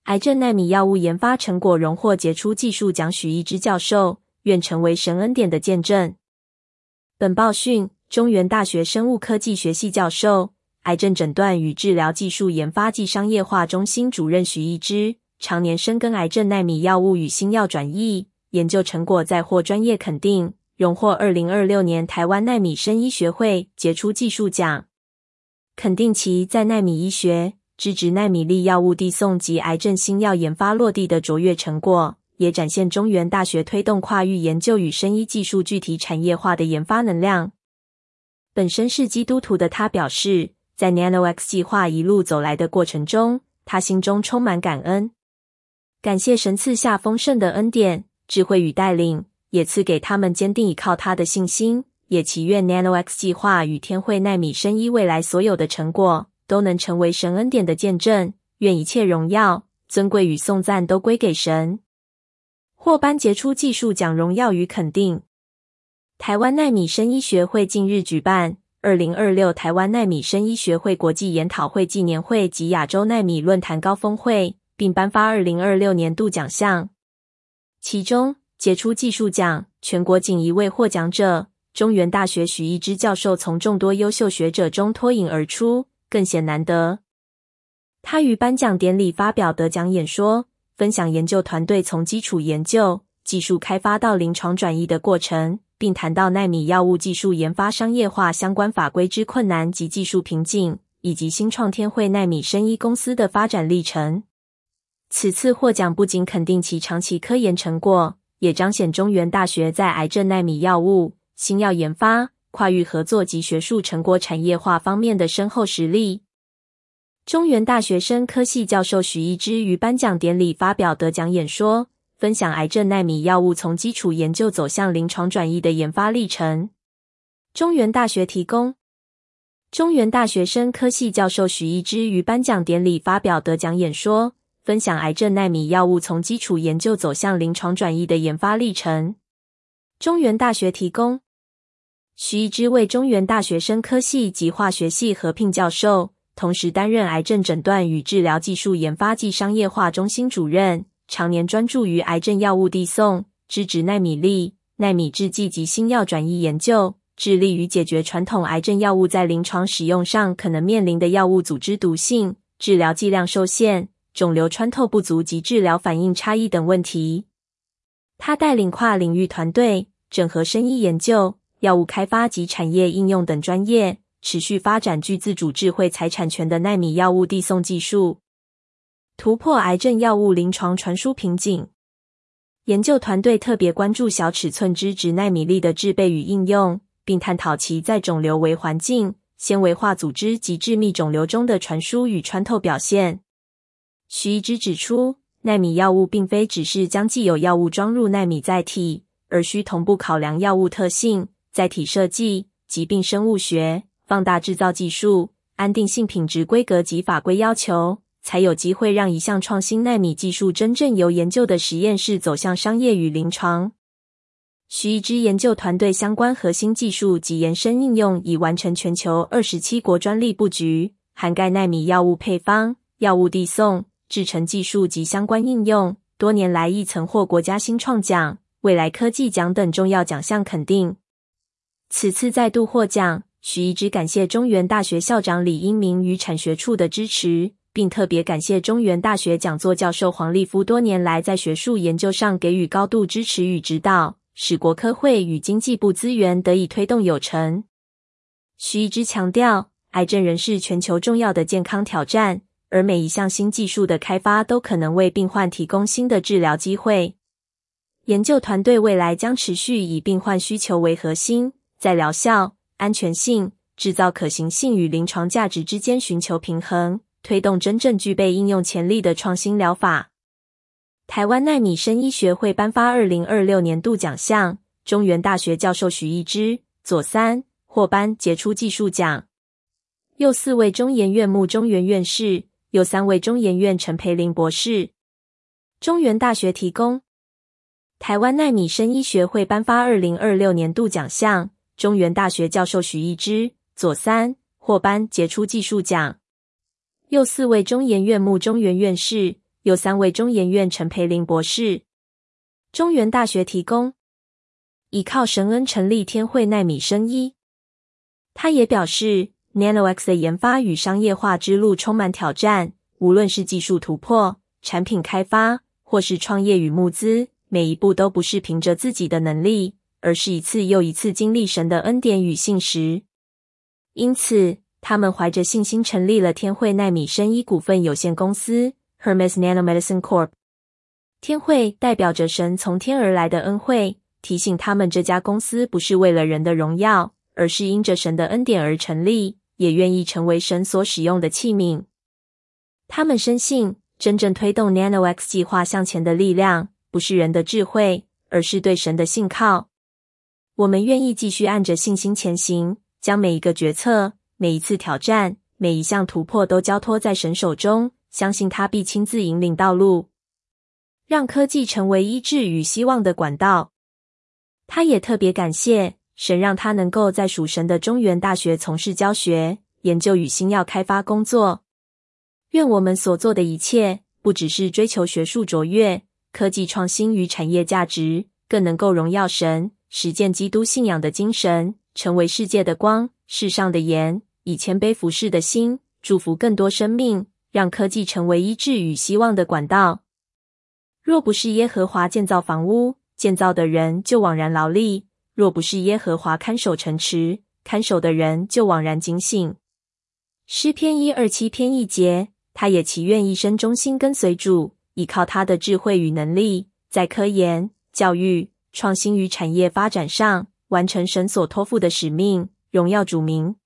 癌症奈米药物研发成果荣获杰出技术奖许一之教授，愿成为神恩典的见证。本报讯，中原大学生物科技学系教授、癌症诊断与治疗技术研发暨商业化中心主任许一之，常年深耕癌症奈米药物与新药转译研究成果，再获专业肯定，荣获2026年台湾奈米生医学会杰出技术奖，肯定其在奈米医学、支持奈米粒药物递送及癌症新药研发落地的卓越成果，也展现中原大学推动跨域研究与生医技术具体产业化的研发能量。本身是基督徒的他表示，在 NanoX 计划一路走来的过程中，他心中充满感恩，感谢神赐下丰盛的恩典、智慧与带领，也赐给他们坚定依靠他的信心，也祈愿 NanoX 计划与天惠奈米生医未来所有的成果都能成为神恩典的见证，愿一切荣耀、尊贵与颂赞都归给神。获颁杰出技术奖荣耀与肯定。台湾奈米生医学会近日举办2026台湾奈米生医学会国际研讨会纪年会及亚洲奈米论坛高峰会，并颁发2026年度奖项。其中，杰出技术奖全国仅一位获奖者，中原大学许一之教授从众多优秀学者中脱颖而出，更显难得。他于颁奖典礼发表得奖演说，分享研究团队从基础研究、技术开发到临床转移的过程，并谈到奈米药物技术研发商业化相关法规之困难及技术瓶颈，以及新创天惠奈米生医公司的发展历程。此次获奖不仅肯定其长期科研成果，也彰显中原大学在癌症奈米药物、新药研发、跨域合作及学术成果产业化方面的深厚实力。中原大学生科系教授许一之于颁奖典礼发表得奖演说，分享癌症奈米药物从基础研究走向临床转移的研发历程。中原大学提供。中原大学生科系教授许一之于颁奖典礼发表得奖演说，分享癌症奈米药物从基础研究走向临床转移的研发历程。中原大学提供。许一之为中原大学生科系及化学系合聘教授，同时担任癌症诊断与治疗技术研发暨商业化中心主任，常年专注于癌症药物递送、支持奈米粒、奈米制剂及新药转移研究，致力于解决传统癌症药物在临床使用上可能面临的药物组织毒性、治疗剂量受限、肿瘤穿透不足及治疗反应差异等问题。他带领跨领域团队，整合生医研究、药物开发及产业应用等专业，持续发展具自主智慧财产权的奈米药物递送技术，突破癌症药物临床传输瓶颈。研究团队特别关注小尺寸支持奈米粒的制备与应用，并探讨其在肿瘤微环境、纤维化组织及致密肿瘤中的传输与穿透表现。许一之指出，奈米药物并非只是将既有药物装入奈米载体，而需同步考量药物特性、载体设计、疾病生物学、放大制造技术、安定性品质规格及法规要求，才有机会让一项创新奈米技术真正由研究的实验室走向商业与临床。许一之研究团队相关核心技术及延伸应用已完成全球27国专利布局，涵盖奈米药物配方、药物递送、制程技术及相关应用，多年来亦曾获国家新创奖、未来科技奖等重要奖项肯定。此次再度获奖，许一之感谢中原大学校长李英明与产学处的支持，并特别感谢中原大学讲座教授黄立夫多年来在学术研究上给予高度支持与指导，使国科会与经济部资源得以推动有成。许一之强调，癌症仍是全球重要的健康挑战，而每一项新技术的开发都可能为病患提供新的治疗机会。研究团队未来将持续以病患需求为核心，在疗效、安全性、制造可行性与临床价值之间寻求平衡，推动真正具备应用潜力的创新疗法。台湾奈米生医学会颁发2026年度奖项，中原大学教授许一之、左三获颁杰出技术奖，又4位中研院目中原院士，又3位中研院陈培林博士。中原大学提供。台湾奈米生医学会颁发2026年度奖项，中原大学教授许一之、左三获颁杰出技术奖，又4位中研院目中原院士， 由3位中研院陈培林博士、中原大学提供。依靠神恩成立天惠奈米生医。他也表示 ，NanoX 的研发与商业化之路充满挑战，无论是技术突破、产品开发，或是创业与募资，每一步都不是凭着自己的能力，而是一次又一次经历神的恩典与信实。因此，他们怀着信心成立了天惠奈米生医股份有限公司 Hermes Nanomedicine Corp。天惠代表着神从天而来的恩惠，提醒他们这家公司不是为了人的荣耀，而是因着神的恩典而成立，也愿意成为神所使用的器皿。他们深信，真正推动 NanoX 计划向前的力量，不是人的智慧，而是对神的信靠。我们愿意继续按着信心前行，将每一个决策、每一次挑战、每一项突破都交托在神手中，相信他必亲自引领道路，让科技成为医治与希望的管道。他也特别感谢神，让他能够在属神的中原大学从事教学、研究与新药开发工作。愿我们所做的一切，不只是追求学术卓越、科技创新与产业价值，更能够荣耀神，实践基督信仰的精神，成为世界的光，世上的盐，以谦卑服侍的心，祝福更多生命，让科技成为医治与希望的管道。若不是耶和华建造房屋，建造的人就枉然劳力；若不是耶和华看守城池，看守的人就枉然警醒。诗篇127篇1节，他也祈愿一生忠心跟随主，依靠他的智慧与能力，在科研、教育、创新与产业发展上，完成神所托付的使命，荣耀主名。